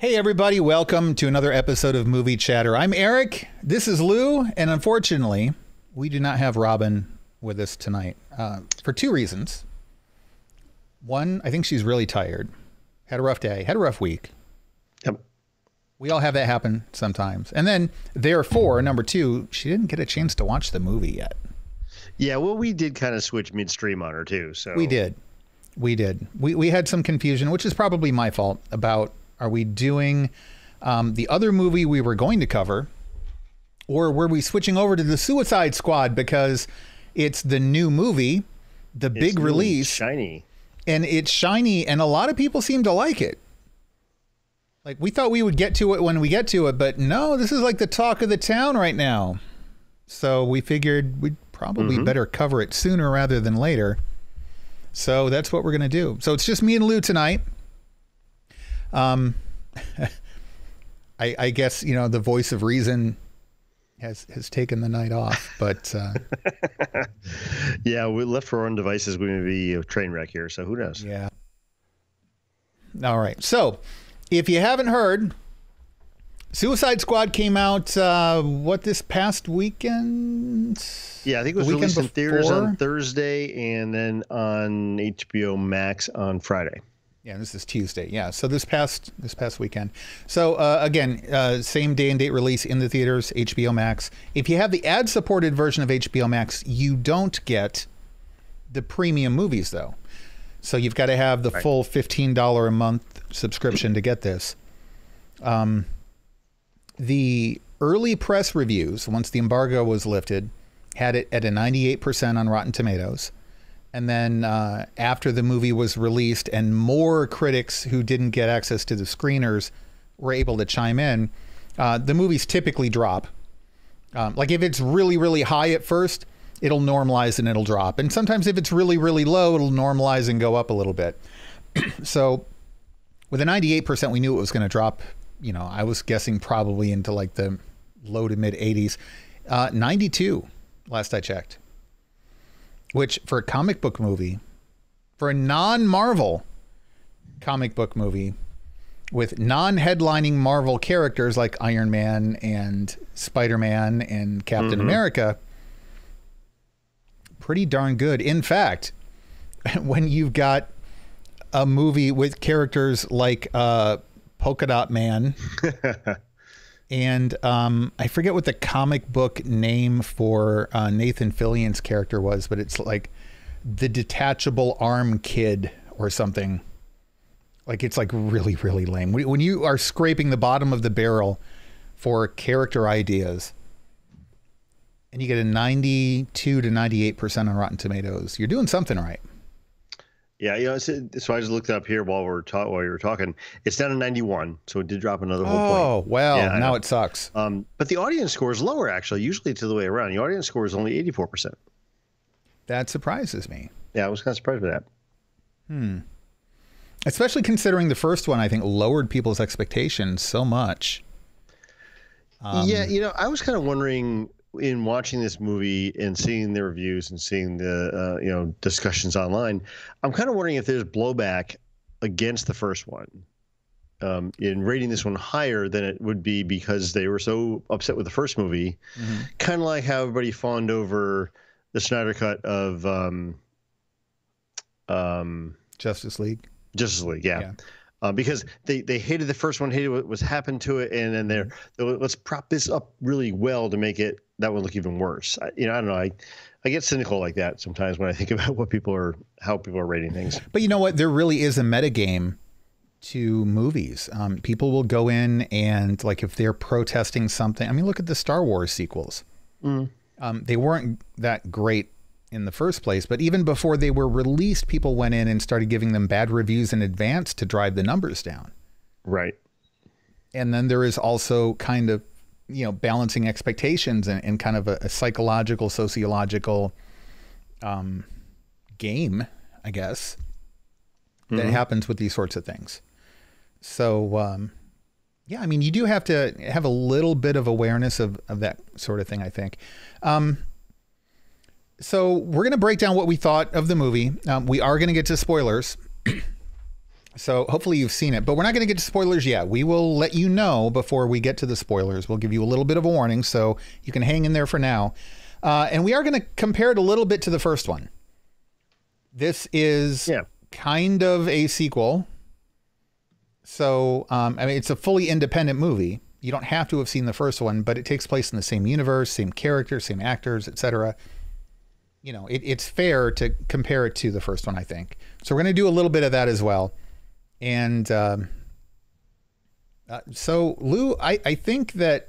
Hey everybody, welcome to another episode of Movie Chatter. I'm Eric, this is Lou, and unfortunately, we do not have Robin with us tonight for two reasons. One, I think she's really tired, had a rough day, had a rough week. Yep. We all have that happen sometimes. And then, therefore, number two, she didn't get a chance to watch the movie yet. Yeah, well, we did kind of switch midstream on her too. So We did. We had some confusion, which is probably my fault, about are we doing the other movie we were going to cover, or were we switching over to the Suicide Squad because it's the new movie, the big release, shiny, and it's shiny, and a lot of people seem to like it. Like, we thought we would get to it when we get to it, but no, this is like the talk of the town right now. So we figured we'd probably better cover it sooner rather than later. So that's what we're going to do. So it's just me and Lou tonight. I guess, you know, the voice of reason has taken the night off, but yeah, we left for our own devices. We're going to be a train wreck here, so who knows? Yeah. All right. So if you haven't heard, Suicide Squad came out this past weekend? Yeah, I think it was released in theaters on Thursday and then on HBO Max on Friday. Yeah, this is Tuesday. Yeah, so this past weekend. So again, same day and date release in the theaters, HBO Max. If you have the ad-supported version of HBO Max, you don't get the premium movies though. So you've got to have the full $15 a month subscription to get this. The early press reviews, once the embargo was lifted, had it at a 98% on Rotten Tomatoes. And then after the movie was released and more critics who didn't get access to the screeners were able to chime in, the movies typically drop. Like if it's really, really high at first, it'll normalize and it'll drop. And sometimes if it's really, really low, it'll normalize and go up a little bit. So with a 98%, we knew it was going to drop. You know, I was guessing probably into like the low to mid 80s. 92 last I checked. Which, for a comic book movie, for a non-Marvel comic book movie with non-headlining Marvel characters like Iron Man and Spider-Man and Captain America, pretty darn good. In fact, when you've got a movie with characters like Polka Dot Man and I forget what the comic book name for Nathan Fillion's character was, but it's like the detachable arm kid or something. Like it's like really, really lame. When you are scraping the bottom of the barrel for character ideas and you get a 92 to 98% on Rotten Tomatoes, you're doing something right. Yeah, you know, so I just looked up here while you were talking. It's down to 91, so it did drop another whole point. Oh, well, yeah, now it sucks. But the audience score is lower, actually. Usually it's the other way around. The audience score is only 84%. That surprises me. Yeah, I was kind of surprised by that. Especially considering the first one, I think, lowered people's expectations so much. Yeah, you know, I was kind of wondering in watching this movie and seeing the reviews and seeing the discussions online, I'm kind of wondering if there's blowback against the first one in rating this one higher than it would be because they were so upset with the first movie. Kind of like how everybody fawned over the Snyder cut of Justice League. Yeah. Because they hated the first one, hated what was happened to it, and then they're let's prop this up really well to make that one look even worse. I don't know. I get cynical like that sometimes when I think about how people are rating things. But you know what? There really is a metagame to movies. People will go in and, like, if they're protesting something. I mean, look at the Star Wars sequels. They weren't that great in the first place, but even before they were released, people went in and started giving them bad reviews in advance to drive the numbers down. Right. And then there is also kind of, you know, balancing expectations and kind of a psychological, sociological game, I guess, that happens with these sorts of things. So, yeah, I mean, you do have to have a little bit of awareness of that sort of thing, I think. So we're going to break down what we thought of the movie. We are going to get to spoilers. So hopefully you've seen it, but we're not going to get to spoilers yet. We will let you know before we get to the spoilers. We'll give you a little bit of a warning, so you can hang in there for now. And we are going to compare it a little bit to the first one. This is kind of a sequel. So, I mean, it's a fully independent movie. You don't have to have seen the first one, but it takes place in the same universe, same characters, same actors, etc. You know, it's fair to compare it to the first one, I think. So we're going to do a little bit of that as well. And so, Lou, I think that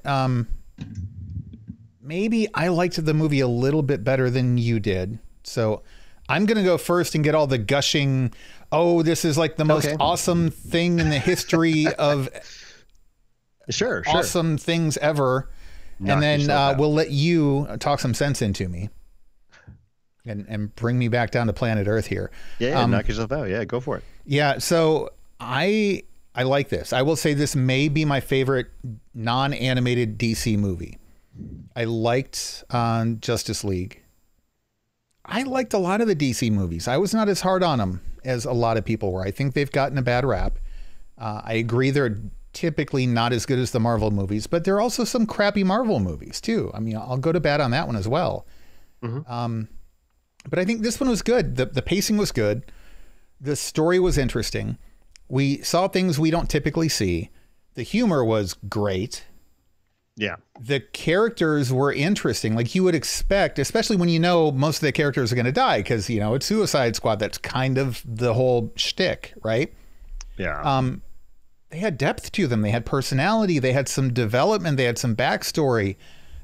maybe I liked the movie a little bit better than you did. So I'm going to go first and get all the gushing, oh, this is like the most awesome thing in the history of awesome things ever. And then we'll let you talk some sense into me and bring me back down to planet Earth here. Yeah, knock yourself out. Yeah, go for it. Yeah, so I like this. I will say this may be my favorite non-animated DC movie. I liked Justice League. I liked a lot of the DC movies. I was not as hard on them as a lot of people were. I think they've gotten a bad rap. I agree they're typically not as good as the Marvel movies, but there are also some crappy Marvel movies too. I mean, I'll go to bat on that one as well. Mm-hmm. But I think this one was good. The pacing was good. The story was interesting. We saw things we don't typically see. The humor was great. Yeah. The characters were interesting. Like you would expect, especially when you know most of the characters are going to die because, you know, it's Suicide Squad. That's kind of the whole shtick, right? Yeah. They had depth to them. They had personality. They had some development. They had some backstory.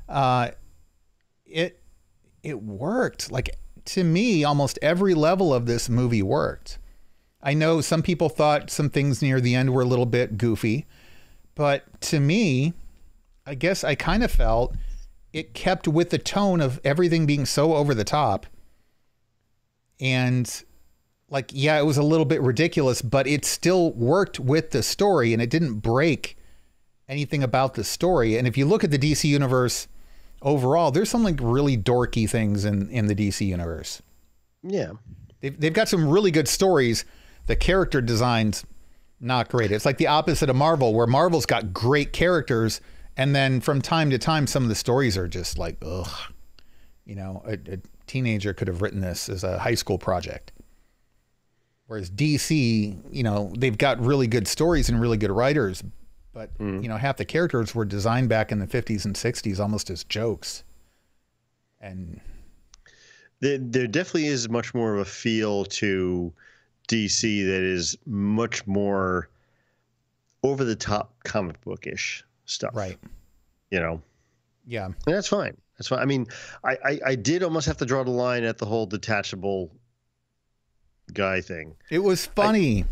It worked. Like, to me, almost every level of this movie worked. I know some people thought some things near the end were a little bit goofy, but to me, I guess I kind of felt it kept with the tone of everything being so over the top. And like, yeah, it was a little bit ridiculous, but it still worked with the story and it didn't break anything about the story. And if you look at the DC universe overall, there's some like really dorky things in the DC universe. Yeah. They've got some really good stories. The character design's not great. It's like the opposite of Marvel, where Marvel's got great characters. And then from time to time, some of the stories are just like, ugh, you know, a teenager could have written this as a high school project. Whereas DC, you know, they've got really good stories and really good writers, but you know, half the characters were designed back in the 50s and 60s almost as jokes. And there definitely is much more of a feel to DC that is much more over the top comic bookish stuff. Right. You know? Yeah. And that's fine. That's fine. I mean, I did almost have to draw the line at the whole detachable guy thing. It was funny.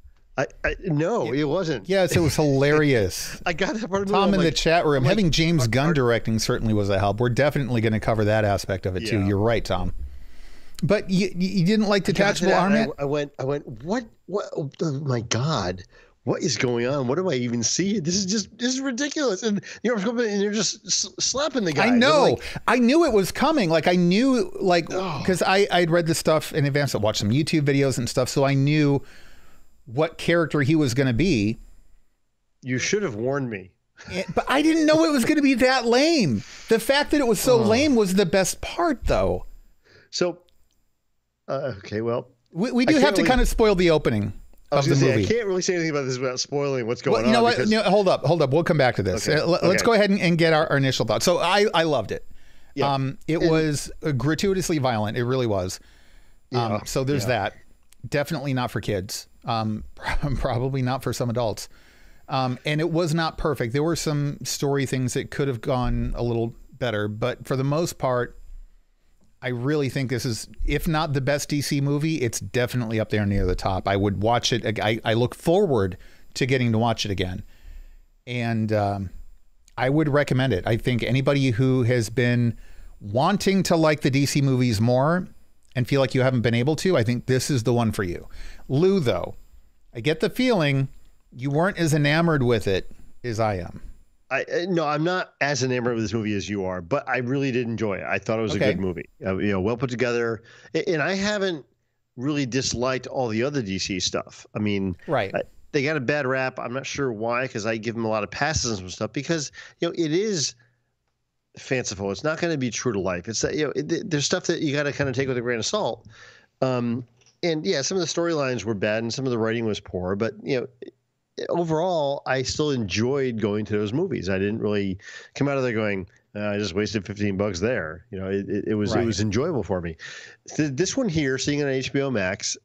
No, it wasn't. Yes, it was hilarious. I got that part of Tom in the chat room. Having James Gunn directing certainly was a help. We're definitely going to cover that aspect of it too. You're right, Tom. But you didn't like detachable arm? I went, what? Oh my God. What is going on? What do I even see? This is ridiculous. And you're just slapping the guy. I know. I knew it was coming. Like I knew, like, because I'd read the stuff in advance. I watched some YouTube videos and stuff. So I knew what character he was going to be. You should have warned me. But I didn't know it was going to be that lame. The fact that it was so lame was the best part, though. So, okay, well. We do have to kind of spoil the opening. Of the movie. I can't really say anything about this without spoiling what's going on. You know what? No, hold up. We'll come back to this. Okay. Let's go ahead and get our initial thoughts. So I loved it. Yeah. It was gratuitously violent. It really was. So there's that. Definitely not for kids. Probably not for some adults. And it was not perfect. There were some story things that could have gone a little better, but for the most part, I really think this is, if not the best DC movie, it's definitely up there near the top. I would watch it. I look forward to getting to watch it again. And I would recommend it. I think anybody who has been wanting to like the DC movies more and feel like you haven't been able to, I think this is the one for you. Lou, though, I get the feeling you weren't as enamored with it as I am. No, I'm not as enamored with this movie as you are, but I really did enjoy it. I thought it was a good movie. Well put together. And I haven't really disliked all the other DC stuff. I mean, Right. They got a bad rap. I'm not sure why, because I give them a lot of passes and some stuff because it is fanciful. It's not going to be true to life. It's that there's stuff that you got to kind of take with a grain of salt. And yeah, some of the storylines were bad and some of the writing was poor, but overall, I still enjoyed going to those movies. I didn't really come out of there going, I just wasted $15 there. It was Right. it was enjoyable for me. This one here, seeing it on HBO Max,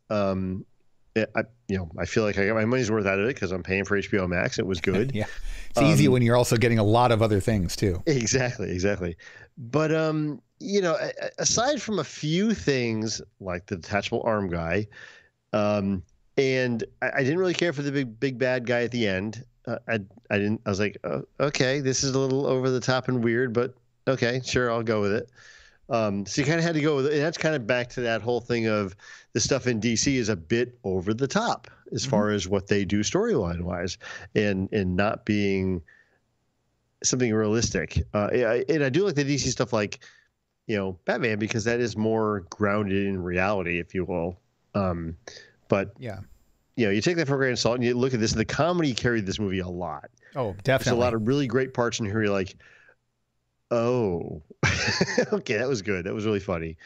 I feel like I got my money's worth out of it because I'm paying for HBO Max. It was good. Yeah. It's easy when you're also getting a lot of other things too. Exactly. But aside from a few things like the detachable arm guy, and I didn't really care for the big bad guy at the end. I was like, okay, this is a little over the top and weird, but okay, sure, I'll go with it. So you kind of had to go with it. And that's kind of back to that whole thing of the stuff in DC is a bit over the top as far as what they do storyline wise and not being something realistic. And I do like the DC stuff like, Batman, because that is more grounded in reality, if you will. But yeah, you take that for a grain of salt and you look at this, and the comedy carried this movie a lot. Oh, definitely. There's a lot of really great parts in here. You're like, oh, okay, that was good. That was really funny.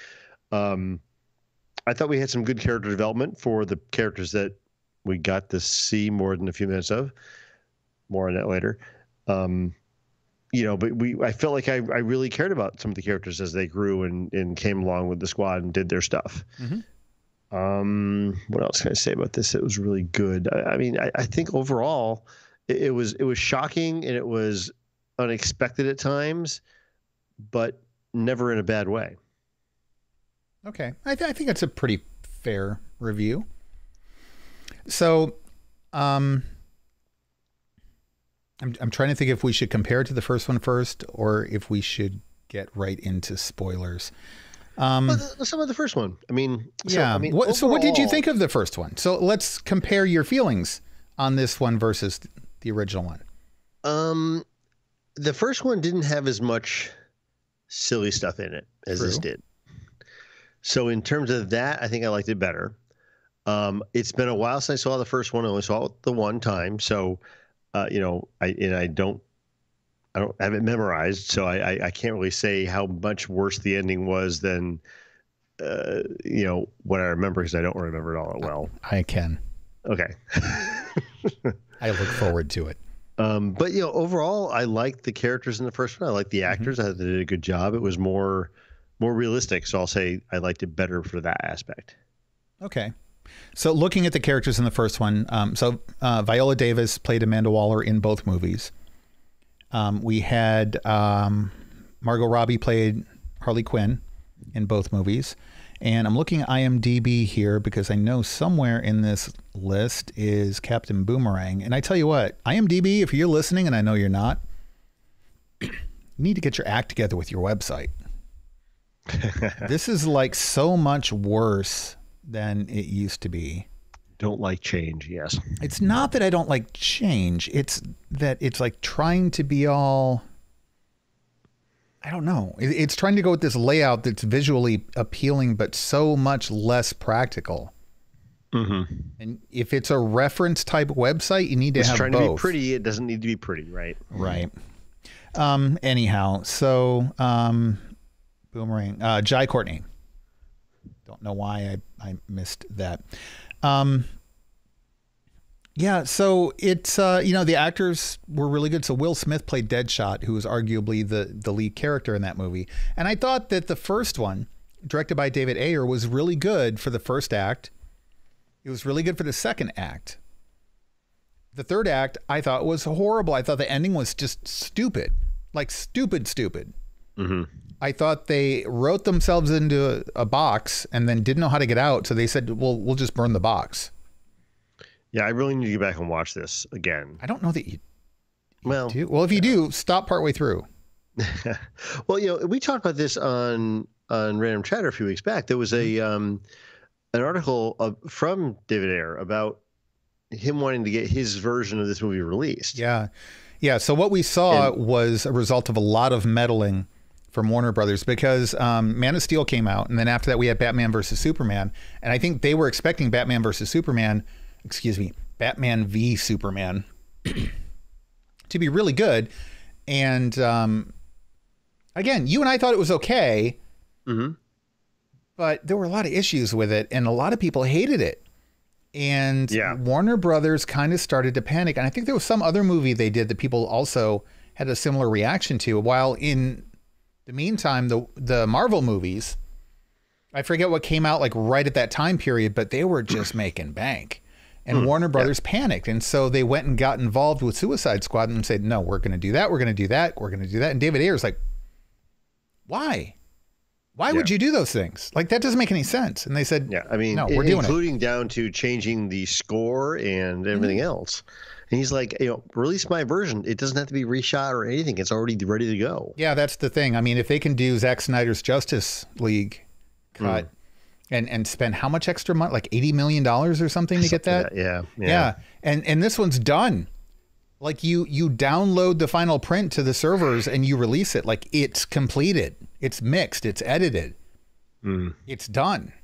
I thought we had some good character development for the characters that we got to see more than a few minutes of. More on that later. But I felt like I really cared about some of the characters as they grew and came along with the squad and did their stuff. What else can I say about this? It was really good. I think overall it was shocking and it was unexpected at times, but never in a bad way. Okay. I think it's a pretty fair review. So, I'm trying to think if we should compare it to the first one first, or if we should get right into spoilers. Let's talk about the first one. So what did you think of the first one? So let's compare your feelings on this one versus the original one. The first one didn't have as much silly stuff in it as this did. So in terms of that, I think I liked it better. It's been a while since I saw the first one. I only saw it the one time. So, I don't have it memorized. So I can't really say how much worse the ending was than, what I remember, because I don't remember it all that well. I can. Okay. I look forward to it. But overall, I liked the characters in the first one. I liked the actors. I thought they did a good job. It was more realistic. So I'll say I liked it better for that aspect. Okay. So looking at the characters in the first one, Viola Davis played Amanda Waller in both movies. We had Margot Robbie played Harley Quinn in both movies. And I'm looking at IMDb here because I know somewhere in this list is Captain Boomerang. And I tell you what, IMDb, if you're listening, and I know you're not, you need to get your act together with your website. This is like so much worse than it used to be. Don't like change, yes. It's not that I don't like change. It's that it's like trying to be all... I don't know. It's trying to go with this layout that's visually appealing, but so much less practical. Mm-hmm. And if it's a reference type website, you need to have both. It's trying to be pretty. It doesn't need to be pretty, right? Right. Anyhow, so Boomerang, Jai Courtney. Don't know why I missed that. Yeah, so it's, the actors were really good. So Will Smith played Deadshot, who was arguably the lead character in that movie. And I thought that the first one, directed by David Ayer, was really good for the first act. It was really good for the second act. The third act, I thought, was horrible. I thought the ending was just stupid. Like stupid. Mm-hmm. I thought they wrote themselves into a box and then didn't know how to get out. So they said, well, we'll just burn the box. Yeah, I really need to get back and watch this again. I don't know that you do. Well, if you do, stop partway through. Well, we talked about this on Random Chatter a few weeks back. There was an article from David Ayer about him wanting to get his version of this movie released. Yeah. So what we saw was a result of a lot of meddling from Warner Brothers because Man of Steel came out, and then after that we had Batman versus Superman, and I think they were expecting Batman v Superman to be really good. And again, you and I thought it was okay, but there were a lot of issues with it, and a lot of people hated it. And Warner Brothers kind of started to panic. And I think there was some other movie they did that people also had a similar reaction to. While in the meantime, the Marvel movies, I forget what came out like right at that time period, but they were just making bank. And Warner Brothers panicked. And so they went and got involved with Suicide Squad and said, no, we're going to do that. We're going to do that. We're going to do that. And David Ayer's like, why? Why would you do those things? Like, that doesn't make any sense. And they said, I mean, no, we're doing it. Including down to changing the score and everything else. And he's like, release my version. It doesn't have to be reshot or anything. It's already ready to go. Yeah, that's the thing. I mean, if they can do Zack Snyder's Justice League cut and spend how much extra money, like $80 million or something to get that? Yeah. And this one's done. Like you download the final print to the servers and you release it. Like it's completed. It's mixed. It's edited. It's done.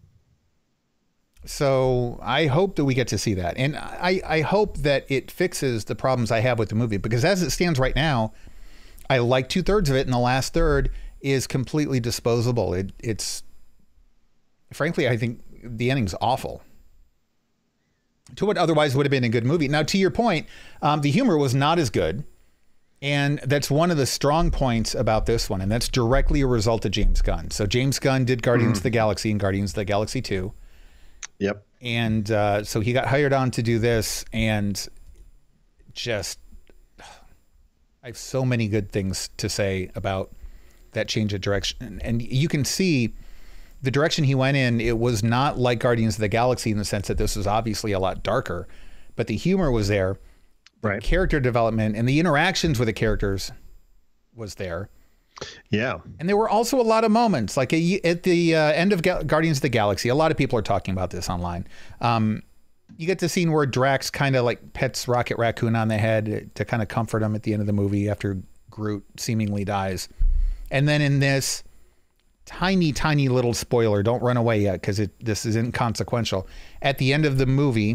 So I hope that we get to see that. And I hope that it fixes the problems I have with the movie, because as it stands right now, I like 2/3 of it, and the last third is completely disposable. It's frankly, I think the ending's awful to what otherwise would have been a good movie. Now, to your point, the humor was not as good. And that's one of the strong points about this one. And that's directly a result of James Gunn. So James Gunn did Guardians of the Galaxy and Guardians of the Galaxy 2. Yep. And so he got hired on to do this, and just, I have so many good things to say about that change of direction. And you can see the direction he went in. It was not like Guardians of the Galaxy in the sense that this was obviously a lot darker, but the humor was there. The character development and the interactions with the characters was there. Yeah. And there were also a lot of moments, like at the end of Guardians of the Galaxy, a lot of people are talking about this online. You get the scene where Drax kind of like pets Rocket Raccoon on the head to kind of comfort him at the end of the movie after Groot seemingly dies. And then in this tiny, tiny little spoiler, don't run away yet because this is inconsequential. At the end of the movie,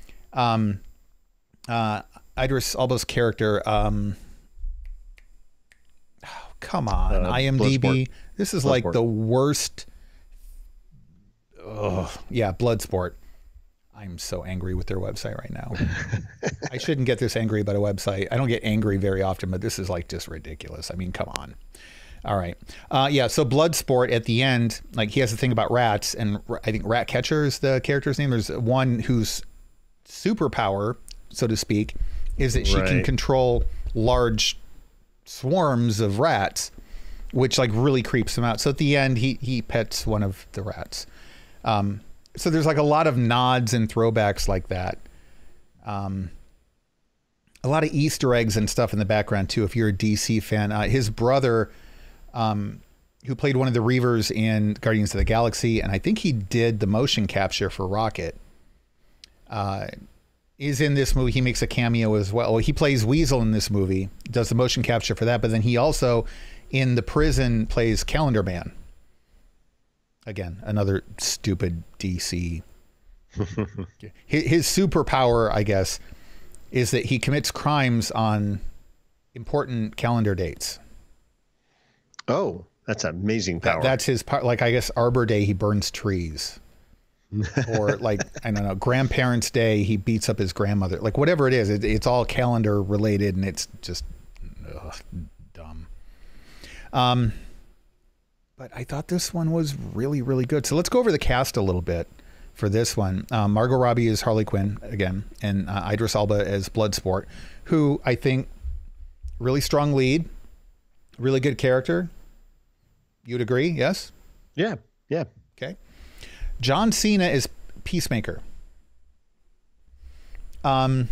Idris Elba's character, come on, IMDb. Bloodsport. This is like the worst. Bloodsport. I'm so angry with their website right now. I shouldn't get this angry about a website. I don't get angry very often, but this is like just ridiculous. I mean, come on. All right. So Bloodsport at the end, like he has a thing about rats, and I think Ratcatcher is the character's name. There's one whose superpower, so to speak, is that she can control large swarms of rats, which like really creeps him out. So at the end, he pets one of the rats. So there's like a lot of nods and throwbacks like that. A lot of Easter eggs and stuff in the background too. If you're a DC fan, his brother, who played one of the Reavers in Guardians of the Galaxy, and I think he did the motion capture for Rocket, is in this movie. He makes a cameo as well. He plays Weasel in this movie, does the motion capture for that, but then he also in the prison plays Calendar Man. Again, another stupid DC. His superpower, I guess, is that he commits crimes on important calendar dates. Oh, that's an amazing power. That's his part. Like, I guess Arbor Day, he burns trees. Or like, I don't know, Grandparents' Day, he beats up his grandmother. Like whatever it is, it's all calendar related, and it's just dumb. But I thought this one was really, really good. So let's go over the cast a little bit for this one. Margot Robbie is Harley Quinn again, and Idris Elba as Bloodsport, who I think really strong lead, really good character. You'd agree? Yes? Yeah. Okay. John Cena is Peacemaker. I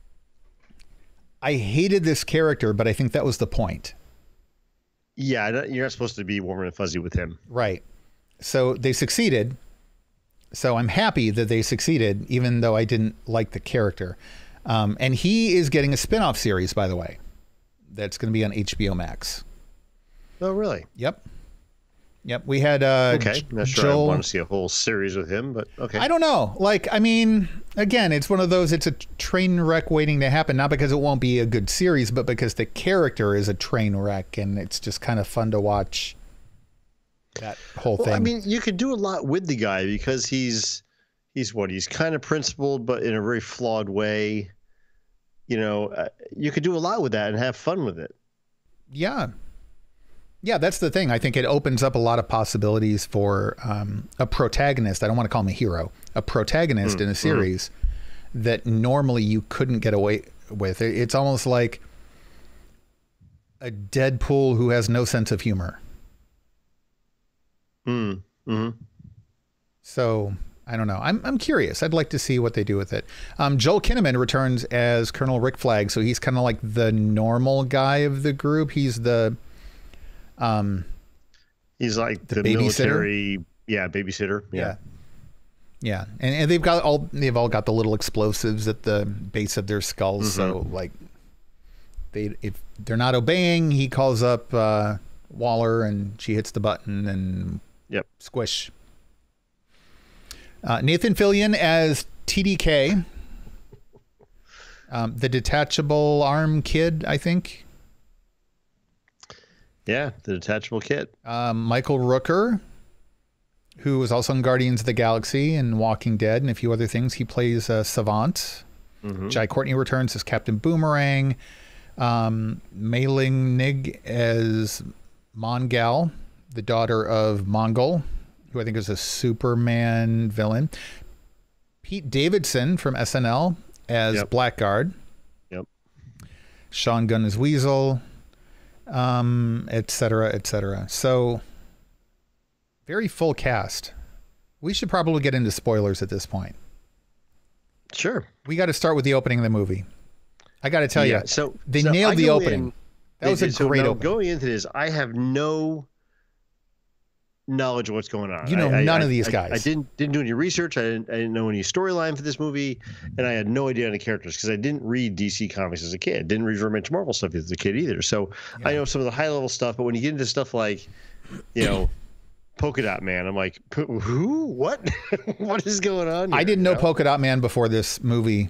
hated this character, but I think that was the point. Yeah, you're not supposed to be warm and fuzzy with him. Right. So they succeeded. So I'm happy that they succeeded, even though I didn't like the character. And he is getting a spin-off series, by the way, that's going to be on HBO Max. Oh, really? Yep. Yep. We had okay. Not sure Joel. I want to see a whole series with him, but okay. I don't know. Like, I mean, again, it's one of those. It's a train wreck waiting to happen. Not because it won't be a good series, but because the character is a train wreck, and it's just kind of fun to watch that whole thing. I mean, you could do a lot with the guy because he's kind of principled, but in a very flawed way. You know, you could do a lot with that and have fun with it. Yeah. Yeah, that's the thing. I think it opens up a lot of possibilities for a protagonist. I don't want to call him a hero, a protagonist in a series that normally you couldn't get away with. It's almost like a Deadpool who has no sense of humor. So I don't know. I'm curious. I'd like to see what they do with it. Joel Kinnaman returns as Colonel Rick Flag. So he's kind of like the normal guy of the group. He's the he's like the military, babysitter. Yeah. And they've all got the little explosives at the base of their skulls. So like if they're not obeying, he calls up Waller and she hits the button and squish. Nathan Fillion as TDK, the detachable arm kid, I think. Yeah, the detachable kid. Michael Rooker, who was also in Guardians of the Galaxy and Walking Dead and a few other things. He plays Savant. Jai Courtney returns as Captain Boomerang. Mei Ling Nig as Mongal, the daughter of Mongol, who I think is a Superman villain. Pete Davidson from SNL as Blackguard. Yep. Sean Gunn as Weasel, et cetera, et cetera. So very full cast. We should probably get into spoilers at this point. Sure. We got to start with the opening of the movie. I got to tell you, so they nailed the opening. That was a great opening. Going into this, I have no knowledge of what's going on. You know, none of these guys. I didn't do any research. I didn't know any storyline for this movie, and I had no idea any characters because I didn't read DC comics as a kid. Didn't read very much Marvel stuff as a kid either. So I know some of the high level stuff, but when you get into stuff like, you know, Polka Dot Man, I'm like, who? What? What is going on here? I didn't know Polka Dot Man before this movie.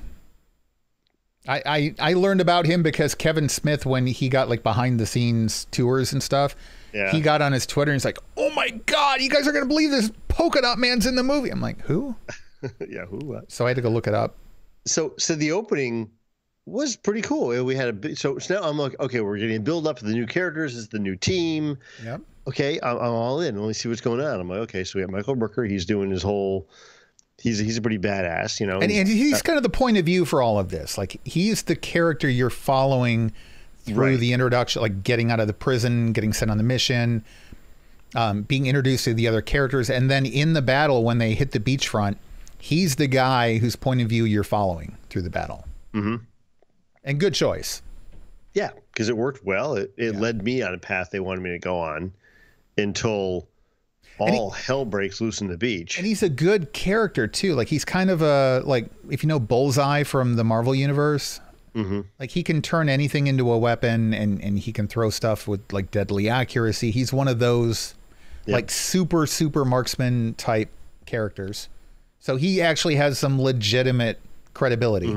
I learned about him because Kevin Smith, when he got like behind the scenes tours and stuff, he got on his Twitter and he's like, "Oh my God, you guys are going to believe this Polka Dot Man's in the movie." I'm like, who? Who? What? So I had to go look it up. So the opening was pretty cool. We had a big, so now I'm like, okay, we're getting a build up to the new characters. It's the new team. Yep. Okay, I'm all in. Let me see what's going on. I'm like, okay, so we have Michael Rooker. He's doing his whole. He's a pretty badass, you know. And he's kind of the point of view for all of this. Like, he's the character you're following through the introduction, like getting out of the prison, getting sent on the mission, being introduced to the other characters. And then in the battle, when they hit the beachfront, he's the guy whose point of view you're following through the battle. And good choice. Yeah, because it worked well. It led me on a path they wanted me to go on until all hell breaks loose on the beach. And he's a good character too. Like, he's kind of a, like, if you know Bullseye from the Marvel universe, like, he can turn anything into a weapon and he can throw stuff with like deadly accuracy. He's one of those like super marksman type characters. So he actually has some legitimate credibility.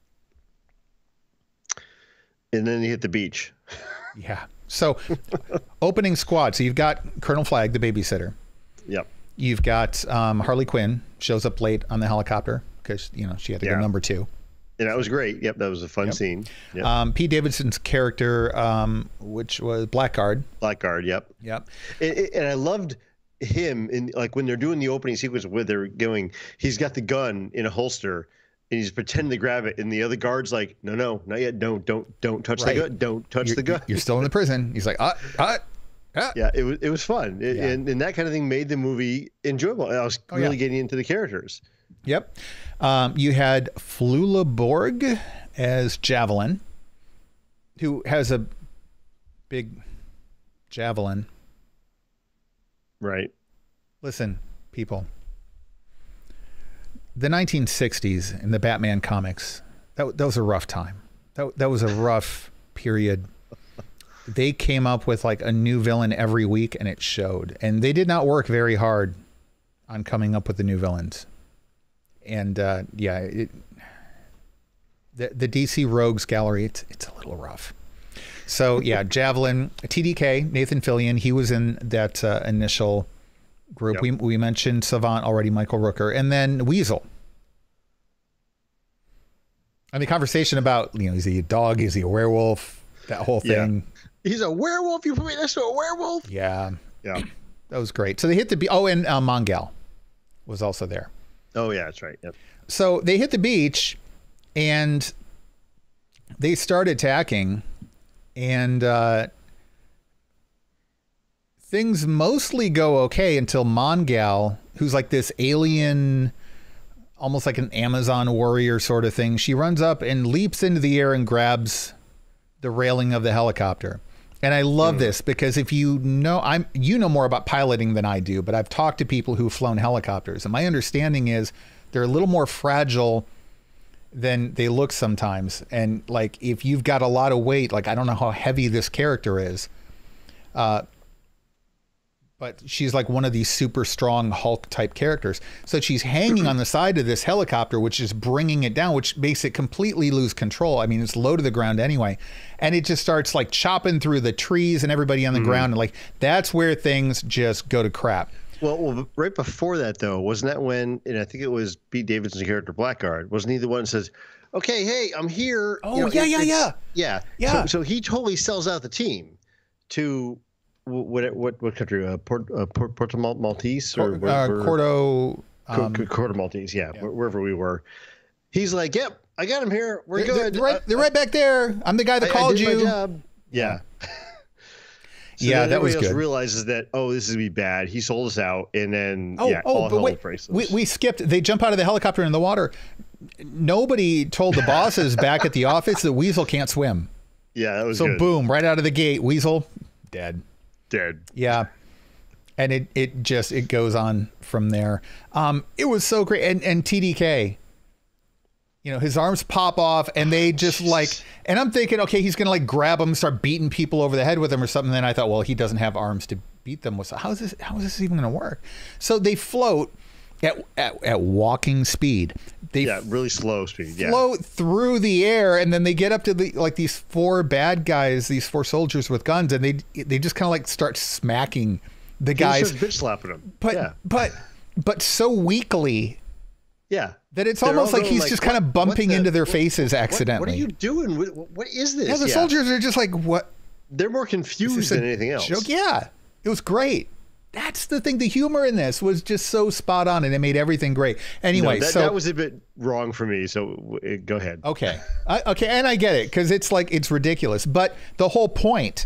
And then he hit the beach. Yeah. So opening squad. So you've got Colonel Flag, the babysitter. Yep. You've got Harley Quinn, shows up late on the helicopter because, you know, she had to go number 2. And that was great. Yep, that was a fun scene. Yep. Pete Davidson's character, which was Blackguard. Blackguard, yep. And I loved him in, like, when they're doing the opening sequence where they're going, he's got the gun in a holster and he's pretending to grab it, and the other guard's like, no, not yet. Don't touch the gun. Don't touch the gun. You're still in the prison. He's like, Yeah, it was fun, and that kind of thing made the movie enjoyable. I was really getting into the characters. Yep. You had Flula Borg as Javelin, who has a big javelin. Right. Listen, people. The 1960s in the Batman comics, that was a rough time. That was a rough period. they came up with like a new villain every week, and it showed. And they did not work very hard on coming up with the new villains. And the DC Rogues Gallery, it's a little rough. So yeah, Javelin, TDK, Nathan Fillion, he was in that initial group. Yep. We mentioned Savant already, Michael Rooker, and then Weasel. And the conversation about, is he a dog? Is he a werewolf? That whole thing. Yeah. He's a werewolf. You put me next to a werewolf. Yeah. Yeah. That was great. So they hit the beach. Oh, and Mongal was also there. Oh yeah, that's right. Yep. So they hit the beach and they start attacking, and things mostly go okay until Mongal, who's like this alien, almost like an Amazon warrior sort of thing. She runs up and leaps into the air and grabs the railing of the helicopter. And I love this because if you know more about piloting than I do, but I've talked to people who've flown helicopters, and my understanding is they're a little more fragile than they look sometimes. And like, if you've got a lot of weight, like I don't know how heavy this character is, but she's like one of these super strong Hulk type characters. So she's hanging on the side of this helicopter, which is bringing it down, which makes it completely lose control. I mean, it's low to the ground anyway. And it just starts like chopping through the trees and everybody on the ground. And like, that's where things just go to crap. Well, right before that though, wasn't that when, and I think it was Pete Davidson's character Blackguard, wasn't he the one that says, okay, hey, I'm here. Oh, yeah. So he totally sells out the team to, what country? Porto Maltese or Cordo Maltese? Yeah, wherever we were. He's like, "Yep, I got him here. We're good. They're right back there. I'm the guy that called you." My job. Yeah. So that was good. Realizes that this is gonna be bad. He sold us out, and then we skipped. They jump out of the helicopter in the water. Nobody told the bosses back at the office that Weasel can't swim. Yeah, that was so good. Boom, right out of the gate, Weasel dead. Yeah. And it goes on from there. It was so great. And TDK, his arms pop off and they just and I'm thinking, okay, he's going to like grab him, start beating people over the head with him or something. Then I thought, well, he doesn't have arms to beat them with. So how is this even going to work? So they float at walking speed. Really slow speed. Float through the air, and then they get up to these four bad guys, these four soldiers with guns, and they just kind of like start smacking the guys, bitch slapping them. But so weakly, that it's almost like he's just kind of bumping into their faces accidentally. What are you doing? What is this? Yeah, the soldiers are just like, what? They're more confused than anything else. Joke? Yeah, it was great. That's the thing. The humor in this was just so spot on, and it made everything great. Anyway, that was a bit wrong for me. So go ahead. Okay, and I get it because it's ridiculous. But the whole point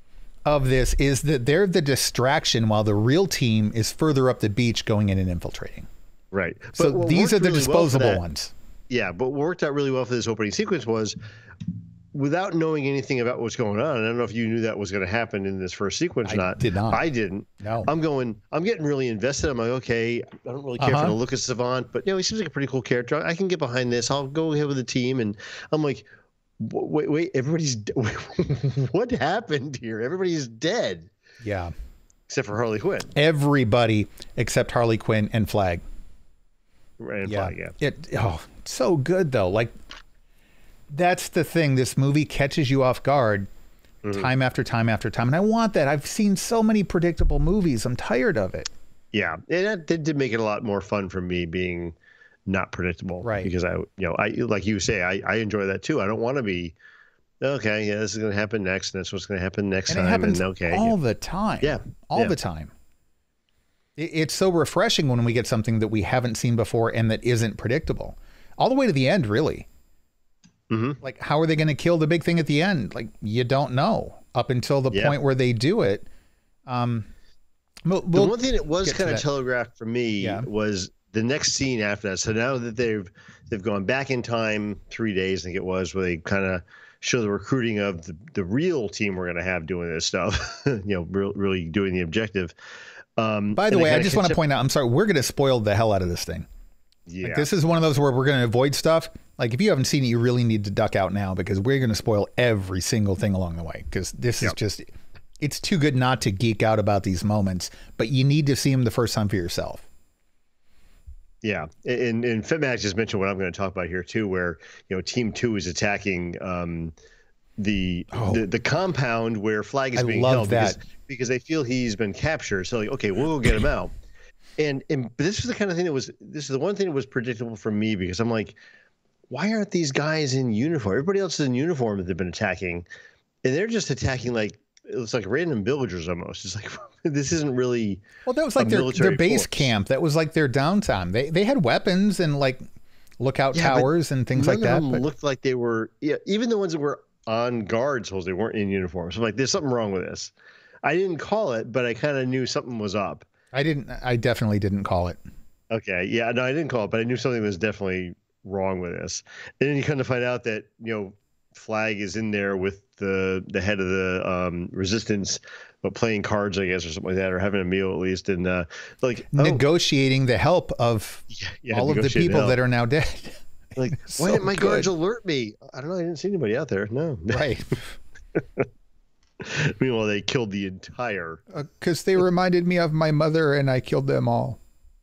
of this is that they're the distraction while the real team is further up the beach going in and infiltrating. Right. So these are the disposable ones. Yeah, but what worked out really well for this opening sequence was, without knowing anything about what's going on, I don't know if you knew that was going to happen in this first sequence or not. Did not. I didn't. No. I'm getting really invested. I'm like, okay, I don't really care for the look of Savant, but he seems like a pretty cool character. I can get behind this. I'll go ahead with the team. And I'm like, wait, everybody's what happened here? Everybody's dead. Yeah. Except for Harley Quinn. Everybody except Harley Quinn and Flag. Right, and Flag, yeah. So good though. Like, that's the thing. This movie catches you off guard time after time after time. And I want that. I've seen so many predictable movies. I'm tired of it. Yeah. And that did make it a lot more fun for me being not predictable. Right. Because I like you say, I enjoy that too. I don't want to be, okay, yeah, this is going to happen next. And that's what's going to happen next time. It happens all the time. Yeah. All the time. It's so refreshing when we get something that we haven't seen before and that isn't predictable. All the way to the end, really. Like, how are they going to kill the big thing at the end? Like, you don't know up until the point where they do it. The one thing that was kind of telegraphed for me was the next scene after that. So now that they've gone back in time 3 days, I think it was, where they kind of show the recruiting of the real team we're going to have doing this stuff, really doing the objective. By the way, I just want to point out, I'm sorry, we're going to spoil the hell out of this thing. Yeah. Like, this is one of those where we're going to avoid stuff. Like, if you haven't seen it, you really need to duck out now, because we're going to spoil every single thing along the way, because this is just, it's too good not to geek out about these moments, but you need to see them the first time for yourself. Yeah. And FitMax just mentioned what I'm going to talk about here too, where, Team 2 is attacking the compound where Flag is being held because they feel he's been captured. So like, okay, we'll go get him out. And this is the kind of thing this is the one thing that was predictable for me, because I'm like, why aren't these guys in uniform? Everybody else is in uniform that they've been attacking, and they're just attacking like, it's like random villagers almost. It's like, this isn't really. Well, that was like their base camp. That was like their downtime. They had weapons and like lookout towers and things like that. But looked like they were, even the ones that were on guard, so they weren't in uniform. So I'm like, there's something wrong with this. I didn't call it, but I kind of knew something was up. I definitely didn't call it. Okay. Yeah, no, I didn't call it, but I knew something was definitely wrong with this. And then you kind of find out that, Flag is in there with the head of the resistance, but playing cards, I guess, or something like that, or having a meal at least, and negotiating the help of all of the people that are now dead. Like, why didn't my guards alert me? I don't know. I didn't see anybody out there. No. Right. Meanwhile, they killed the entire. Because they reminded me of my mother, and I killed them all.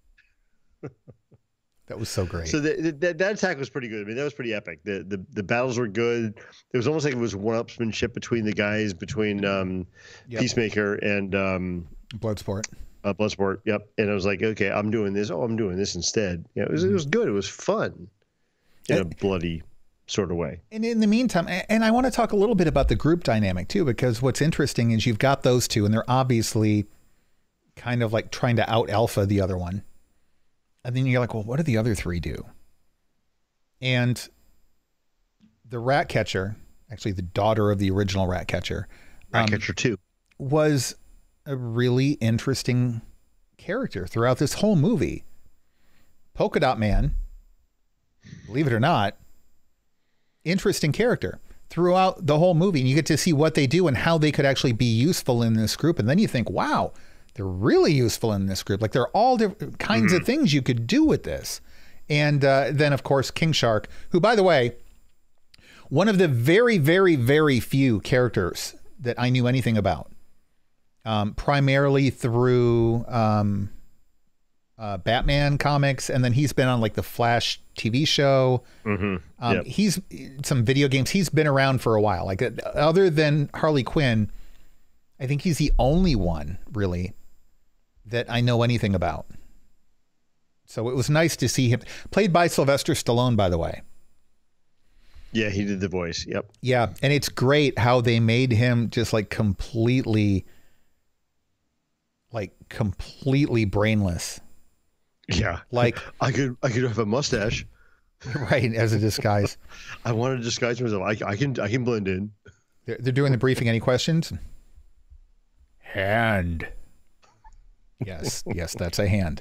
That was so great. So that attack was pretty good. I mean, that was pretty epic. The battles were good. It was almost like it was one-upsmanship between the guys, between Peacemaker and Bloodsport. Bloodsport. Yep. And I was like, okay, I'm doing this. Oh, I'm doing this instead. Yeah, it was good. It was fun in a bloody sort of way. And in the meantime, and I want to talk a little bit about the group dynamic too, because what's interesting is you've got those two, and they're obviously kind of like trying to out alpha the other one. And then you're like, well, what do the other three do? And the Ratcatcher, actually the daughter of the original Ratcatcher, Ratcatcher 2, was a really interesting character throughout this whole movie. Polka Dot Man, believe it or not, interesting character throughout the whole movie. And you get to see what they do and how they could actually be useful in this group. And then you think, wow, they're really useful in this group. Like, there are all different kinds of things you could do with this. And then, of course, King Shark, who, by the way, one of the very, very, very few characters that I knew anything about, primarily through Batman comics. And then he's been on like the Flash TV show. He's some video games. He's been around for a while. Like, other than Harley Quinn, I think he's the only one really that I know anything about. So it was nice to see him, played by Sylvester Stallone, by the way. Yeah, he did the voice. Yep. Yeah. And it's great how they made him just like completely brainless. Yeah. Like, I could have a mustache. Right. As a disguise. I wanted to disguise myself. I can blend in. They're doing the briefing. Any questions? Hand. Yes, that's a hand.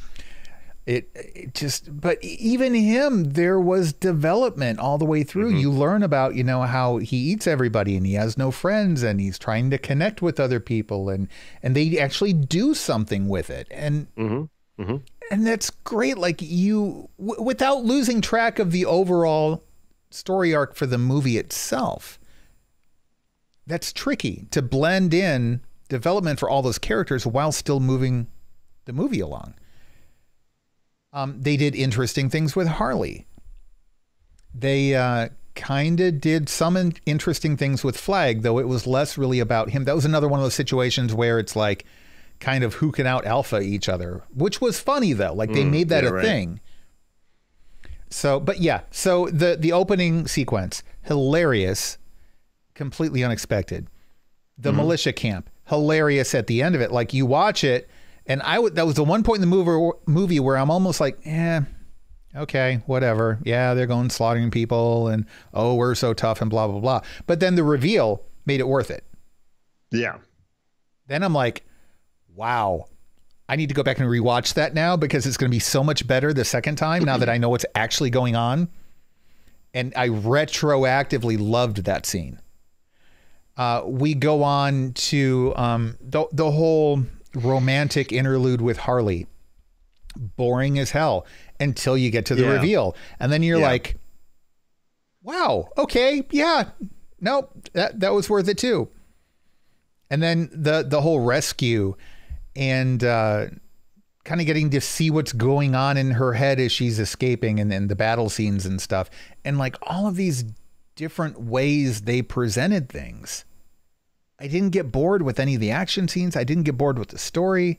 It just, but even him, there was development all the way through. You learn about, how he eats everybody and he has no friends and he's trying to connect with other people, and they actually do something with it. And and that's great. Like, without losing track of the overall story arc for the movie itself. That's tricky to blend in development for all those characters while still moving the movie along. They did interesting things with Harley. They kind of did some interesting things with Flag, though it was less really about him. That was another one of those situations where it's like kind of who can out alpha each other, which was funny though. Like, they made that a thing. So, but yeah, so the opening sequence, hilarious, completely unexpected. The militia camp, hilarious at the end of it. Like, you watch it, and that was the one point in the movie where I'm almost like, okay, whatever. Yeah, they're going slaughtering people, and oh, we're so tough and blah, blah, blah. But then the reveal made it worth it. Yeah. Then I'm like, wow, I need to go back and rewatch that now, because it's going to be so much better the second time now that I know what's actually going on. And I retroactively loved that scene. We go on to the whole romantic interlude with Harley. Boring as hell. until you get to the reveal. And then you're like, wow, okay, yeah, nope, that was worth it too. And then the whole rescue and kind of getting to see what's going on in her head as she's escaping, and then the battle scenes and stuff. And like all of these different ways they presented things. I didn't get bored with any of the action scenes. I didn't get bored with the story.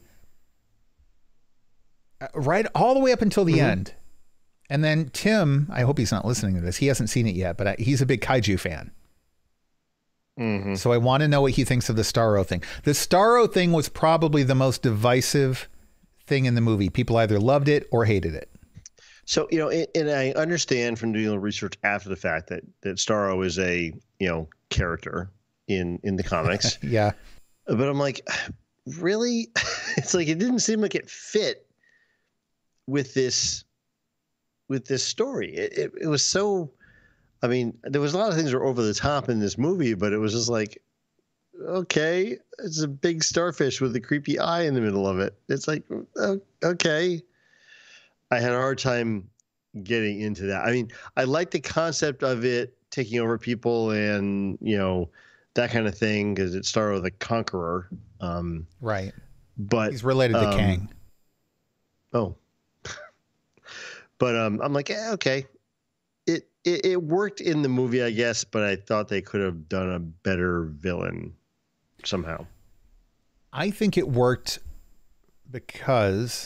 Right all the way up until the end. And then Tim, I hope he's not listening to this. He hasn't seen it yet, but he's a big kaiju fan. So I want to know what he thinks of the Starro thing. The Starro thing was probably the most divisive thing in the movie. People either loved it or hated it. So, you know, and I understand from doing the research after the fact that Starro is a, you know, character in the comics. Yeah. But I'm like, really? It's like, it didn't seem like it fit with this story. It was so, I mean, there was a lot of things that were over the top in this movie, but it was just like, okay, it's a big starfish with a creepy eye in the middle of it. It's like, okay. I had a hard time getting into that. I mean, I like the concept of it taking over people and, you know, that kind of thing, because it started with a conqueror. Right. But he's related to Kang. Oh. But I'm like, okay. It worked in the movie, I guess, but I thought they could have done a better villain somehow. I think it worked because,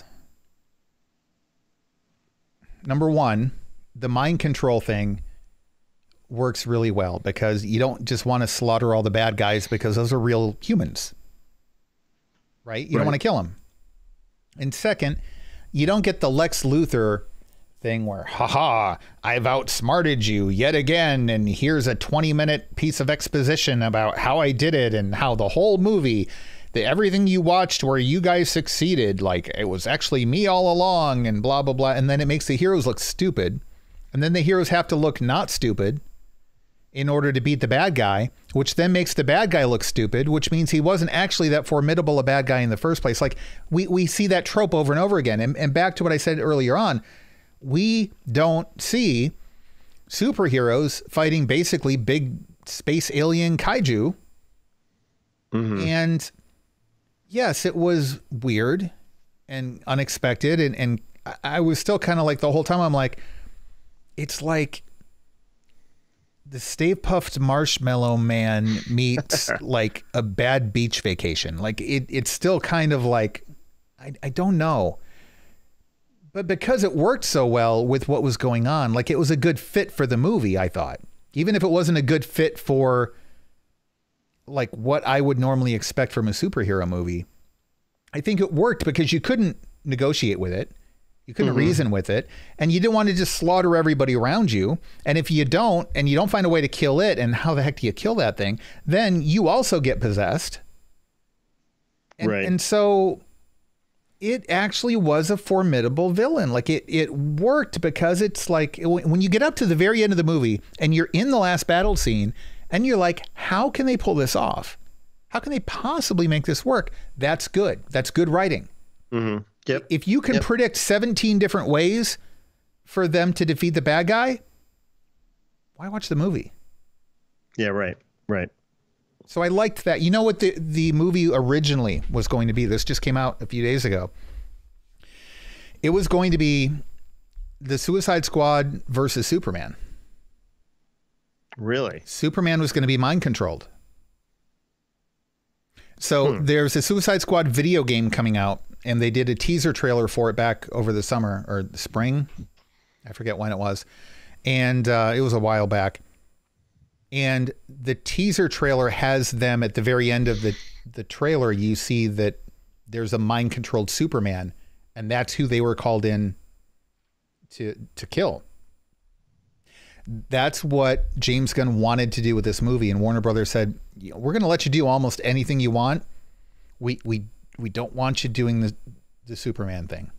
number one, the mind control thing works really well, because you don't just want to slaughter all the bad guys because those are real humans, right? You don't want to kill them. And second, you don't get the Lex Luthor thing where, haha, I've outsmarted you yet again, and here's a 20-minute piece of exposition about how I did it and how the whole movie, everything you watched where you guys succeeded, like it was actually me all along, and blah, blah, blah. And then it makes the heroes look stupid. And then the heroes have to look not stupid in order to beat the bad guy, which then makes the bad guy look stupid, which means he wasn't actually that formidable a bad guy in the first place. Like we see that trope over and over again. And back to what I said earlier on, we don't see superheroes fighting basically big space alien kaiju. And yes, it was weird and unexpected. And I was still kind of like, the whole time I'm like, it's like the Stay Puft Marshmallow Man meets like a bad beach vacation. Like it's still kind of like, I don't know. But because it worked so well with what was going on, like it was a good fit for the movie, I thought. Even if it wasn't a good fit for like what I would normally expect from a superhero movie, I think it worked because you couldn't negotiate with it. You couldn't reason with it, and you didn't want to just slaughter everybody around you. And if you don't, and you don't find a way to kill it, and how the heck do you kill that thing? Then you also get possessed. And, and so it actually was a formidable villain. Like it worked because it's like when you get up to the very end of the movie and you're in the last battle scene and you're like, how can they pull this off? How can they possibly make this work? That's good. That's good writing. Yep. If you can predict 17 different ways for them to defeat the bad guy, why watch the movie? Yeah, right. Right. So I liked that. You know what the movie originally was going to be? This just came out a few days ago. It was going to be the Suicide Squad versus Superman. Really? Superman was going to be mind controlled. So there's a Suicide Squad video game coming out, and they did a teaser trailer for it back over the summer or the spring. I forget when it was. And it was a while back. And the teaser trailer has them at the very end of the trailer. You see that there's a mind controlled Superman, and that's who they were called in to kill. That's what James Gunn wanted to do with this movie. And Warner Brothers said, we're going to let you do almost anything you want. We don't want you doing the Superman thing.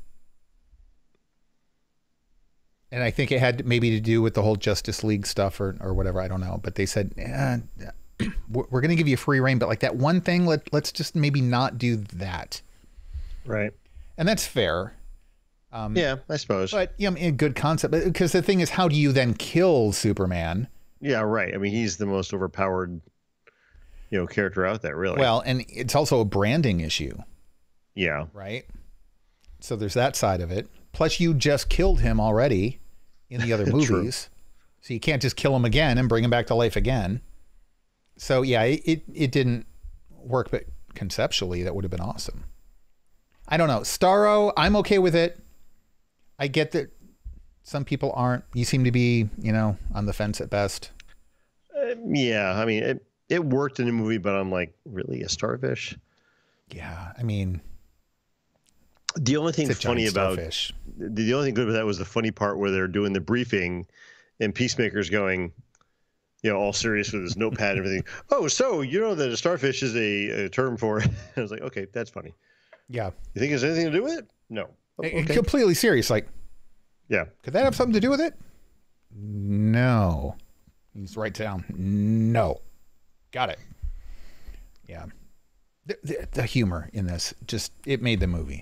And I think it had maybe to do with the whole Justice League stuff or whatever. I don't know. But they said, we're going to give you free reign. But like that one thing, let's just maybe not do that. Right. And that's fair. Yeah, I suppose. But yeah, a good concept. Because the thing is, how do you then kill Superman? Yeah, right. I mean, he's the most overpowered, character out there, really. Well, and it's also a branding issue. Yeah. Right. So there's that side of it. Plus, you just killed him already in the other movies. So you can't just kill him again and bring him back to life again. So yeah, it didn't work, but conceptually that would have been awesome. I don't know. Starro, I'm okay with it. I get that some people aren't. You seem to be, on the fence at best. Yeah, I mean, it worked in the movie, but I'm like, really, a starfish? Yeah, I mean, the only thing funny about starfish. The only thing good about that was the funny part where they're doing the briefing, and Peacemaker's going, all serious with his notepad and everything. Oh, so you know that a starfish is a term for? I was like, okay, that's funny. Yeah. You think it has anything to do with it? No. Okay. Completely serious. Like, yeah. Could that have something to do with it? No. He's right down. No. Got it. Yeah. The humor in this it made the movie.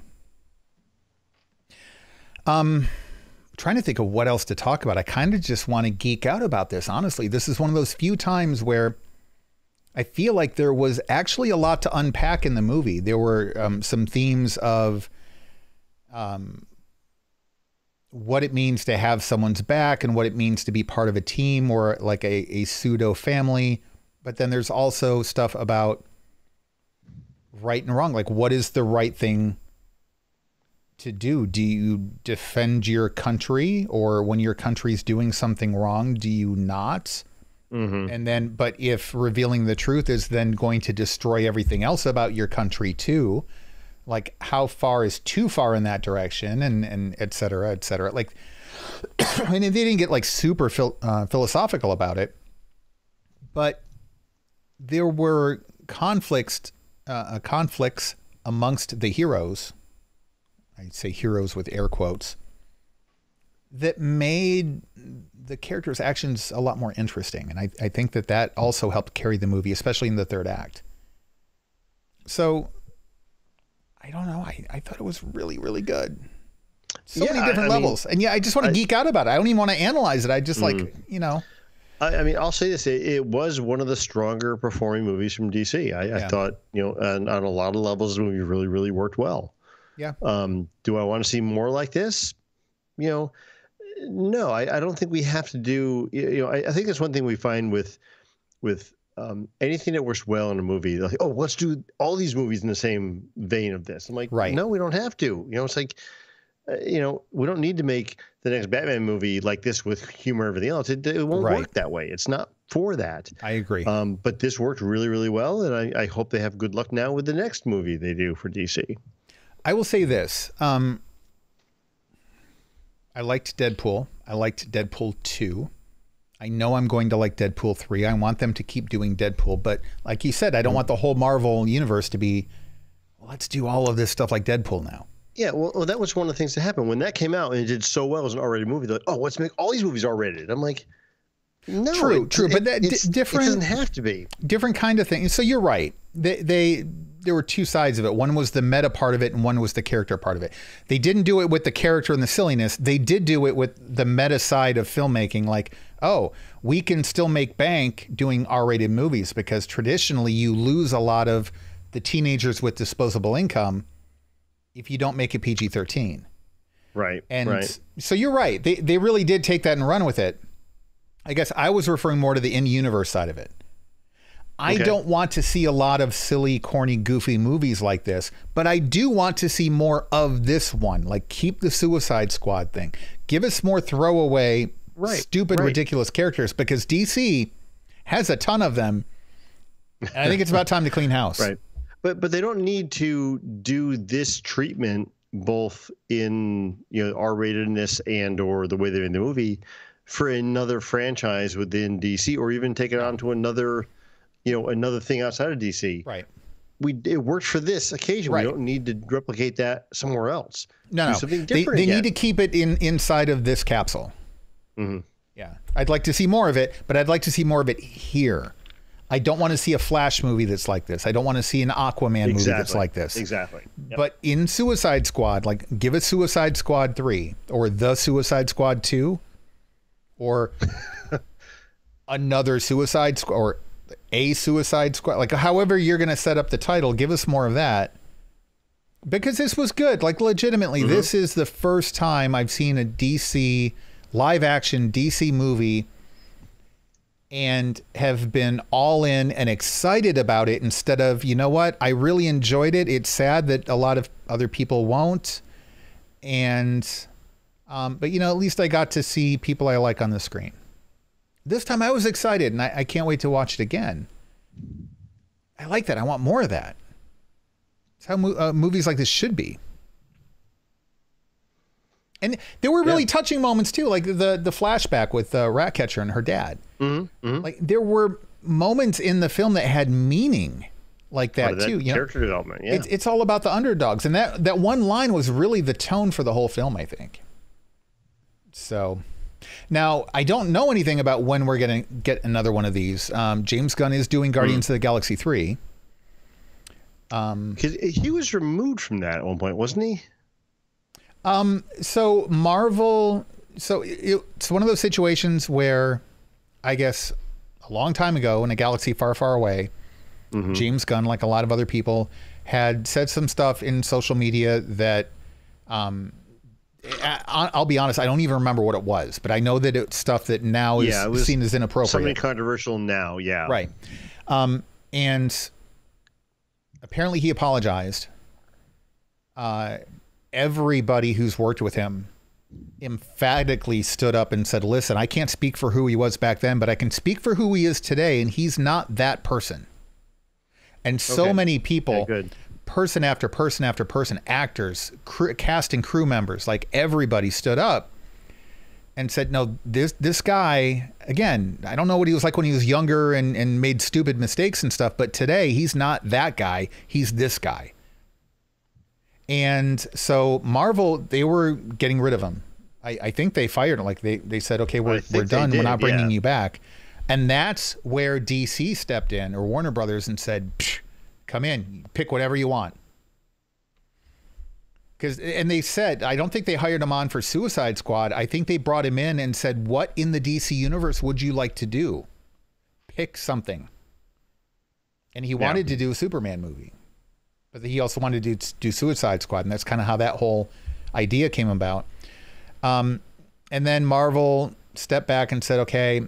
Trying to think of what else to talk about. I kind of just want to geek out about this. Honestly, this is one of those few times where I feel like there was actually a lot to unpack in the movie. There were some themes of what it means to have someone's back and what it means to be part of a team or like a pseudo family. But then there's also stuff about right and wrong. Like, what is the right thing to do? Do you defend your country, or when your country's doing something wrong, do you not? Mm-hmm. And then, but if revealing the truth is then going to destroy everything else about your country too, like how far is too far in that direction, and et cetera, et cetera. Like, I mean, they didn't get like super philosophical about it, but there were conflicts amongst the heroes. I'd say heroes with air quotes, that made the characters' actions a lot more interesting. And I think that also helped carry the movie, especially in the third act. So I don't know. I thought it was really, really good. So many different levels. And yeah, I just want to geek out about it. I don't even want to analyze it. I just I mean, I'll say this. It was one of the stronger performing movies from DC. I thought, on a lot of levels, the movie really, really worked well. Yeah. Do I want to see more like this? No, I don't think we have to do, I think that's one thing we find with anything that works well in a movie. Like, oh, let's do all these movies in the same vein of this. I'm like, right. No, we don't have to. It's like, we don't need to make the next Batman movie like this with humor and everything else. It won't work that way. It's not for that. I agree. But this worked really, really well, and I hope they have good luck now with the next movie they do for DC. I will say this. I liked Deadpool. I liked Deadpool 2. I know I'm going to like Deadpool 3. I want them to keep doing Deadpool. But like you said, I don't want the whole Marvel universe to be, let's do all of this stuff like Deadpool now. Yeah, well, that was one of the things that happened. When that came out and it did so well as an R-rated movie, they're like, oh, let's make all these movies R-rated. I'm like, no. True. But different, it doesn't have to be. Different kind of thing. So you're right. There were two sides of it. One was the meta part of it and one was the character part of it. They didn't do it with the character and the silliness. They did do it with the meta side of filmmaking. Like, oh, we can still make bank doing R-rated movies because traditionally you lose a lot of the teenagers with disposable income if you don't make it PG-13. Right. And so you're right. They really did take that and run with it. I guess I was referring more to the in-universe side of it. I don't want to see a lot of silly, corny, goofy movies like this, but I do want to see more of this one. Like, keep the Suicide Squad thing. Give us more throwaway, stupid, ridiculous characters, because DC has a ton of them. And I think it's about time to clean house. Right. But they don't need to do this treatment both in R-ratedness and or the way they're in the movie for another franchise within DC, or even take it on to another another thing outside of DC. Right. It worked for this occasion. Right. We don't need to replicate that somewhere else. No. Something different. They need to keep it inside of this capsule. Mm-hmm. Yeah. I'd like to see more of it, but I'd like to see more of it here. I don't want to see a Flash movie that's like this. I don't want to see an Aquaman movie that's like this. Exactly. Yep. But in Suicide Squad, like give us Suicide Squad 3 or The Suicide Squad 2 or another Suicide Squad or a Suicide Squad. Like however you're going to set up the title, give us more of that. Because this was good. Like legitimately, this is the first time I've seen a DC live action DC movie and have been all in and excited about it instead of, you know what, I really enjoyed it. It's sad that a lot of other people won't. And, but you know, at least I got to see people I like on the screen. This time I was excited and I can't wait to watch it again. I like that. I want more of that. It's how movies like this should be. And there were really touching moments too, like the flashback with Ratcatcher and her dad. Like there were moments in the film that had meaning like that too. You character development, it's all about the underdogs, and that one line was really the tone for the whole film, I think. So now I don't know anything about when we're going to get another one of these. James Gunn is doing Guardians of the Galaxy 3. Because he was removed from that at one point, wasn't he? So Marvel, it's one of those situations where I guess a long time ago in a galaxy far, far away, James Gunn, like a lot of other people, had said some stuff in social media that, I'll be honest, I don't even remember what it was, but I know that it's stuff that now is seen as inappropriate. Something controversial now. Yeah. Right. And apparently he apologized. Everybody who's worked with him emphatically stood up and said, listen, I can't speak for who he was back then, but I can speak for who he is today. And he's not that person. And so many people, person after person after person, actors, cast and crew members, like everybody stood up and said, no, this guy, again, I don't know what he was like when he was younger and made stupid mistakes and stuff, but today he's not that guy. He's this guy. And so Marvel, they were getting rid of him. I think they fired him. Like they said, okay, we're done. We're not bringing you back. And that's where DC stepped in, or Warner Brothers, and said, come in, pick whatever you want. And they said, I don't think they hired him on for Suicide Squad. I think they brought him in and said, what in the DC universe would you like to do? Pick something. And he wanted to do a Superman movie. But he also wanted to do Suicide Squad, and that's kind of how that whole idea came about. And then Marvel stepped back and said, okay,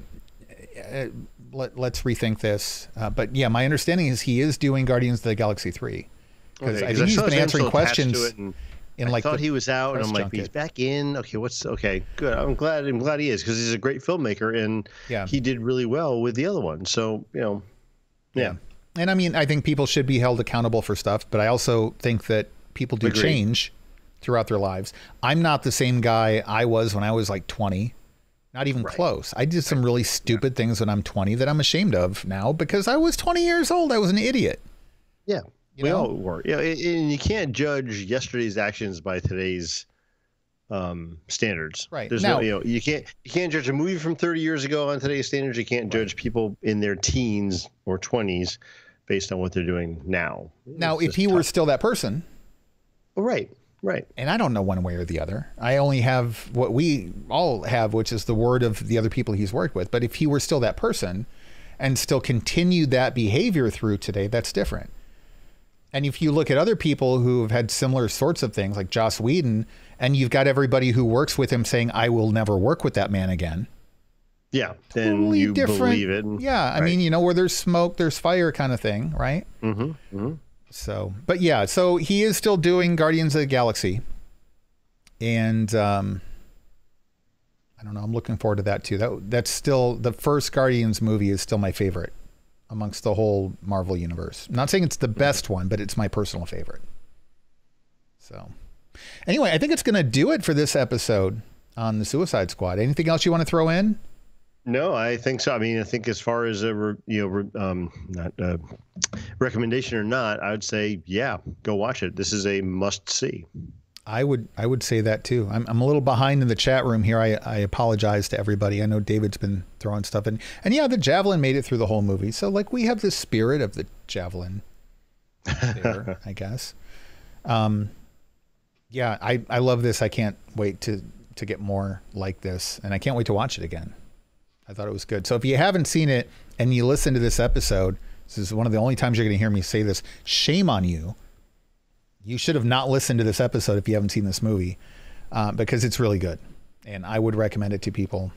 let's rethink this. But yeah, my understanding is he is doing Guardians of the Galaxy 3. Because I think he's been answering questions. I thought he was out, and I'm like, he's back in. Okay, good. I'm glad he is, because he's a great filmmaker, and he did really well with the other one. So, you know, yeah. And I mean, I think people should be held accountable for stuff, but I also think that people do change throughout their lives. I'm not the same guy I was when I was like 20, not even close. I did some really stupid things when I'm 20 that I'm ashamed of now because I was 20 years old. I was an idiot. Yeah, we all were. Yeah, and you can't judge yesterday's actions by today's standards. Right. There's now, you can't judge a movie from 30 years ago on today's standards. You can't judge people in their teens or 20s based on what they're doing now. Now, if he were still that person. Right. And I don't know one way or the other. I only have what we all have, which is the word of the other people he's worked with. But if he were still that person and still continued that behavior through today, that's different. And if you look at other people who have had similar sorts of things, like Joss Whedon, and you've got everybody who works with him saying, I will never work with that man again. Yeah, then totally you believe it. Yeah, I mean, where there's smoke, there's fire kind of thing, right? So, but yeah, so he is still doing Guardians of the Galaxy. And I don't know, I'm looking forward to that too. That's still, the first Guardians movie is still my favorite amongst the whole Marvel universe. I'm not saying it's the best one, but it's my personal favorite. So anyway, I think it's going to do it for this episode on the Suicide Squad. Anything else you want to throw in? No, I think so. I mean, I think as far as recommendation or not, I would say, yeah, go watch it. This is a must see. I would say that too. I'm a little behind in the chat room here. I apologize to everybody. I know David's been throwing stuff in, and yeah, the Javelin made it through the whole movie. So like we have the spirit of the Javelin there, I guess. Yeah, I love this. I can't wait to get more like this, and I can't wait to watch it again. I thought it was good. So if you haven't seen it and you listen to this episode, this is one of the only times you're going to hear me say this. Shame on you. You should have not listened to this episode if you haven't seen this movie, because it's really good, and I would recommend it to people.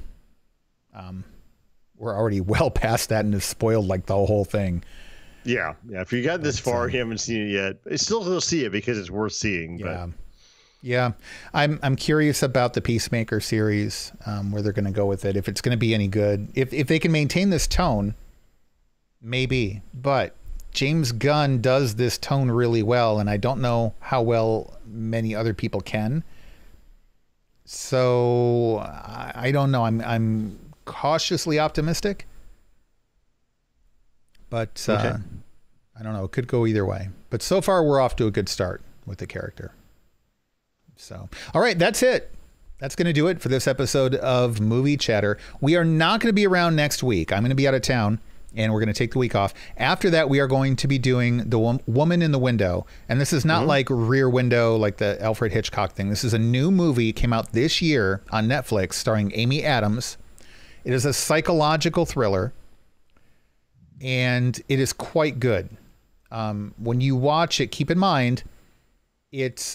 We're already well past that and have spoiled like the whole thing. Yeah. If you got this far, you haven't seen it yet. Still see it because it's worth seeing. Yeah. But. Yeah. I'm curious about the Peacemaker series, where they're going to go with it. If it's going to be any good, if they can maintain this tone, maybe, but James Gunn does this tone really well, and I don't know how well many other people can. So I don't know. I'm cautiously optimistic, but okay. I don't know. It could go either way. But so far, we're off to a good start with the character. So, all right, that's it. That's going to do it for this episode of Movie Chatter. We are not going to be around next week. I'm going to be out of town, and we're going to take the week off. After that, we are going to be doing The Woman in the Window. And this is not like Rear Window, like the Alfred Hitchcock thing. This is a new movie. It came out this year on Netflix starring Amy Adams. It is a psychological thriller, and it is quite good. When you watch it, keep in mind, it's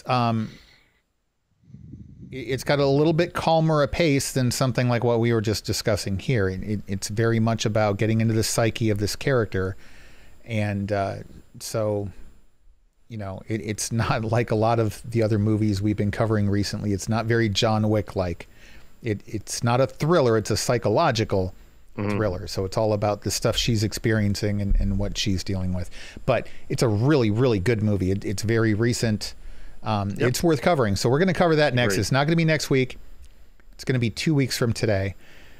got a little bit calmer a pace than something like what we were just discussing here. It's very much about getting into the psyche of this character. And so, you know, it's not like a lot of the other movies we've been covering recently. It's not very John Wick-like. It's not a thriller. It's a psychological thriller. So it's all about the stuff she's experiencing and what she's dealing with. But it's a really, really good movie. It's very recent. It's worth covering. So we're going to cover that next. Great. It's not going to be next week. It's going to be 2 weeks from today.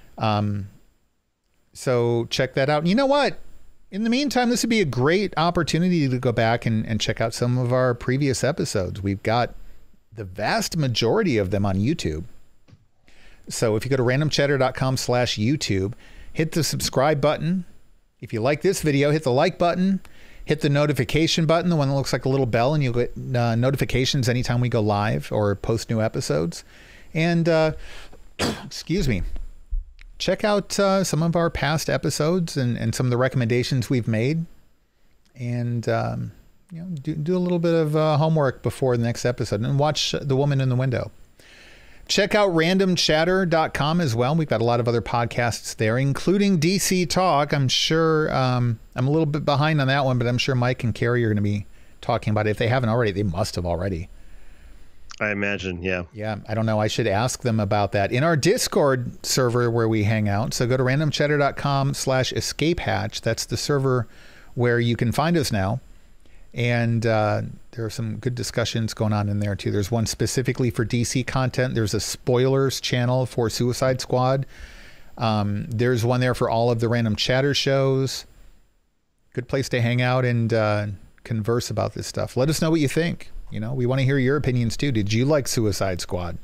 So check that out. And you know what? In the meantime, this would be a great opportunity to go back and check out some of our previous episodes. We've got the vast majority of them on YouTube. So if you go to randomchatter.com/YouTube, hit the subscribe button. If you like this video, hit the like button. Hit the notification button, the one that looks like a little bell, and you'll get notifications anytime we go live or post new episodes. And excuse me, check out some of our past episodes and some of the recommendations we've made. And you know, do a little bit of homework before the next episode and watch The Woman in the Window. Check out randomchatter.com as well. We've got a lot of other podcasts there, including DC Talk. I'm sure I'm a little bit behind on that one, but I'm sure Mike and Carrie are going to be talking about it. If they haven't already, they must have already. I imagine, yeah. Yeah, I don't know. I should ask them about that in our Discord server where we hang out. So go to randomchatter.com/escapehatch. That's the server where you can find us now. And there are some good discussions going on in there, too. There's one specifically for DC content. There's a spoilers channel for Suicide Squad. There's one there for all of the Random Chatter shows. Good place to hang out and converse about this stuff. Let us know what you think. You know, we want to hear your opinions, too. Did you like Suicide Squad?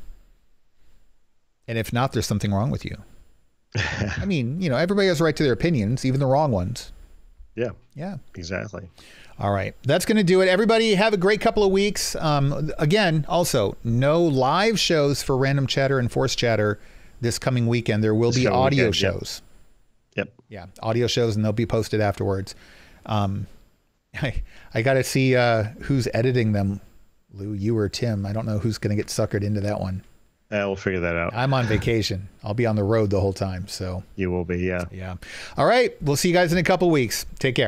And if not, there's something wrong with you. I mean, you know, everybody has a right to their opinions, even the wrong ones. Yeah. Yeah. Exactly. All right. That's going to do it. Everybody have a great couple of weeks. Again, also, no live shows for Random Chatter and Force Chatter this coming weekend. There will be audio shows. Yep. Yeah. Audio shows, and they'll be posted afterwards. I got to see who's editing them. Lou, you or Tim. I don't know who's going to get suckered into that one. We'll figure that out. I'm on vacation. I'll be on the road the whole time. So you will be. Yeah. Yeah. All right. We'll see you guys in a couple weeks. Take care.